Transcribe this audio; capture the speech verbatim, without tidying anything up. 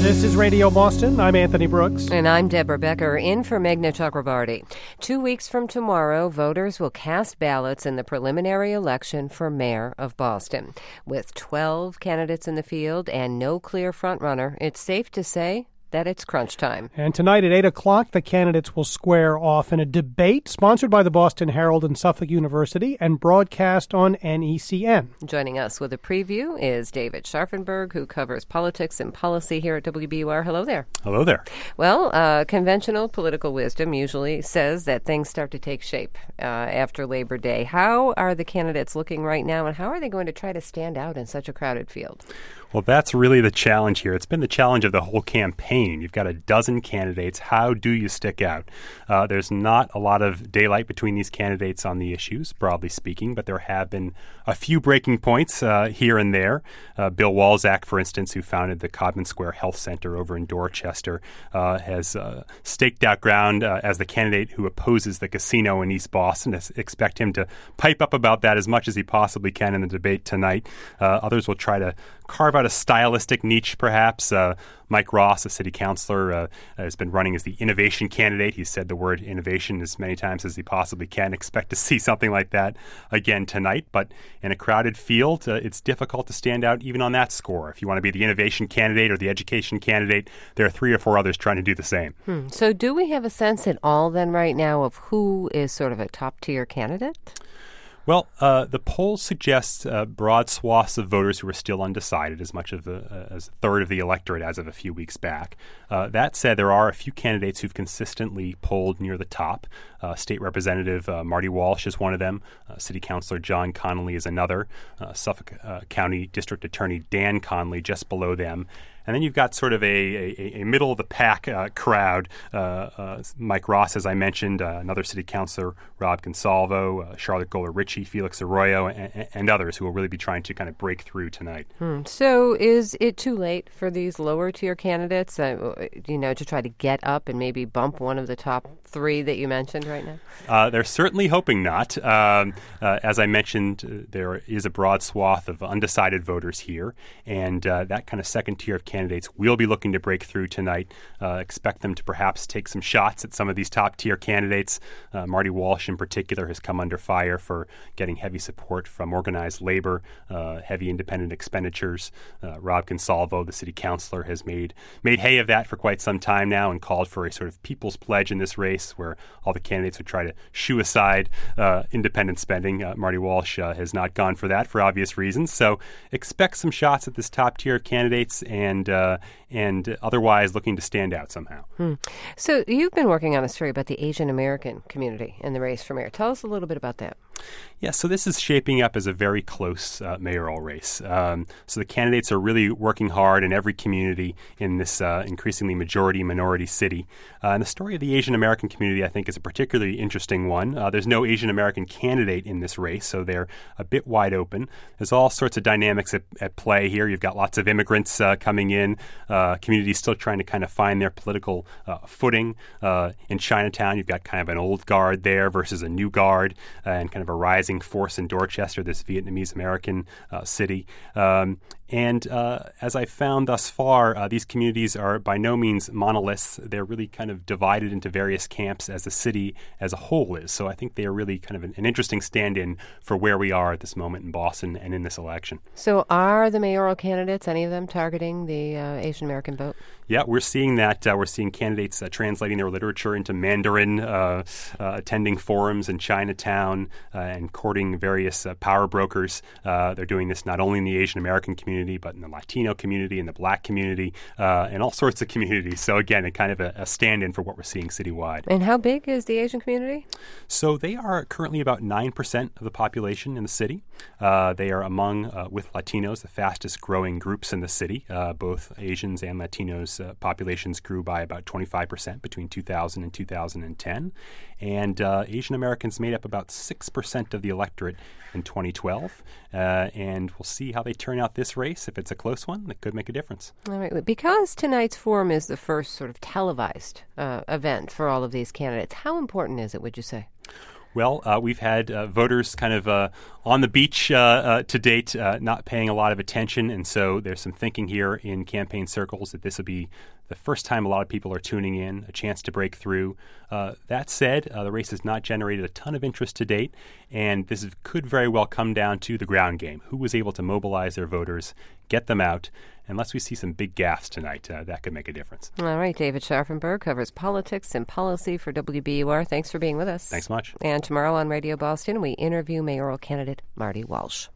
This is Radio Boston. I'm Anthony Brooks. And I'm Deborah Becker, in for Meghna Chakrabarti. Two weeks from tomorrow, voters will cast ballots in the preliminary election for mayor of Boston. With twelve candidates in the field and no clear frontrunner, it's safe to say that it's crunch time. And tonight at eight o'clock, the candidates will square off in a debate sponsored by the Boston Herald and Suffolk University and broadcast on N E C N. Joining us with a preview is David Scharfenberg, who covers politics and policy here at W B U R. Hello there. Hello there. Well, uh, conventional political wisdom usually says that things start to take shape uh, after Labor Day. How are the candidates looking right now, and how are they going to try to stand out in such a crowded field? Well, that's really the challenge here. It's been the challenge of the whole campaign. You've got a dozen candidates. How do you stick out? Uh, there's not a lot of daylight between these candidates on the issues, broadly speaking, but there have been a few breaking points uh, here and there. Uh, Bill Walczak, for instance, who founded the Codman Square Health Center over in Dorchester, uh, has uh, staked out ground uh, as the candidate who opposes the casino in East Boston. I expect him to pipe up about that as much as he possibly can in the debate tonight. Uh, others will try to carve out a stylistic niche, perhaps. Uh, Mike Ross, a city councilor, uh, has been running as the innovation candidate. He's said the word innovation as many times as he possibly can. Expect to see something like that again tonight. But in a crowded field, uh, it's difficult to stand out even on that score. If you want to be the innovation candidate or the education candidate, there are three or four others trying to do the same. Hmm. So do we have a sense at all then right now of who is sort of a top-tier candidate? Well, uh, the polls suggest uh, broad swaths of voters who are still undecided, as much of a, uh, as a third of the electorate as of a few weeks back. Uh, that said, there are a few candidates who've consistently polled near the top. Uh, State Representative uh, Marty Walsh is one of them. Uh, City Councilor John Connolly is another. Uh, Suffolk uh, County District Attorney Dan Conley just below them. And then you've got sort of a, a, a middle-of-the-pack uh, crowd. Uh, uh, Mike Ross, as I mentioned, uh, another city councilor, Rob Gonsalvo, uh, Charlotte Goler-Ritchie, Felix Arroyo, and, and others who will really be trying to kind of break through tonight. Hmm. So is it too late for these lower-tier candidates, uh, you know, to try to get up and maybe bump one of the top three that you mentioned right now? Uh, they're certainly hoping not. Um, uh, as I mentioned, uh, there is a broad swath of undecided voters here, and uh, that kind of second tier of candidates Candidates will be looking to break through tonight. Uh, expect them to perhaps take some shots at some of these top-tier candidates. Uh, Marty Walsh, in particular, has come under fire for getting heavy support from organized labor, uh, heavy independent expenditures. Uh, Rob Gonsalvo, the city councilor, has made made hay of that for quite some time now and called for a sort of people's pledge in this race where all the candidates would try to shoo aside uh, independent spending. Uh, Marty Walsh uh, has not gone for that for obvious reasons. So expect some shots at this top-tier of candidates and Uh, and otherwise looking to stand out somehow. Hmm. So you've been working on a story about the Asian American community in the race for mayor. Tell us a little bit about that. Yeah, so this is shaping up as a very close uh, mayoral race. Um, so the candidates are really working hard in every community in this uh, increasingly majority-minority city. Uh, and the story of the Asian American community, I think, is a particularly interesting one. Uh, there's no Asian American candidate in this race, so they're a bit wide open. There's all sorts of dynamics at, at play here. You've got lots of immigrants uh, coming in, uh, communities still trying to kind of find their political uh, footing. Uh, in Chinatown, you've got kind of an old guard there versus a new guard, uh, and kind of a rising force in Dorchester, this Vietnamese-American uh, city. Um, and uh, as I've found thus far, uh, these communities are by no means monoliths. They're really kind of divided into various camps as the city as a whole is. So I think they are really kind of an, an interesting stand-in for where we are at this moment in Boston and in this election. So are the mayoral candidates, any of them, targeting the uh, Asian American vote? Yeah, we're seeing that. Uh, we're seeing candidates uh, translating their literature into Mandarin, uh, uh, attending forums in Chinatown, uh, and courting various uh, power brokers. Uh, they're doing this not only in the Asian American community, but in the Latino community, in the Black community, uh, and all sorts of communities. So again, a kind of a, a stand-in for what we're seeing citywide. And how big is the Asian community? So they are currently about nine percent of the population in the city. Uh, they are among, uh, with Latinos, the fastest growing groups in the city. Uh, both Asians and Latinos uh, populations grew by about twenty-five percent between two thousand and two thousand ten. And uh, Asian Americans made up about six percent of the electorate in twenty twelve. Uh, and we'll see how they turn out this race. If it's a close one, that could make a difference. All right. Because tonight's forum is the first sort of televised uh, event for all of these candidates, how important is it, would you say? Well, uh, we've had uh, voters kind of uh, on the beach uh, uh, to date, uh, not paying a lot of attention. And so there's some thinking here in campaign circles that this will be the first time a lot of people are tuning in, a chance to break through. Uh, that said, uh, the race has not generated a ton of interest to date, and this is, could very well come down to the ground game. Who was able to mobilize their voters, get them out? Unless we see some big gaffes tonight, uh, that could make a difference. All right, David Scharfenberg covers politics and policy for W B U R. Thanks for being with us. Thanks much. And tomorrow on Radio Boston, we interview mayoral candidate Marty Walsh.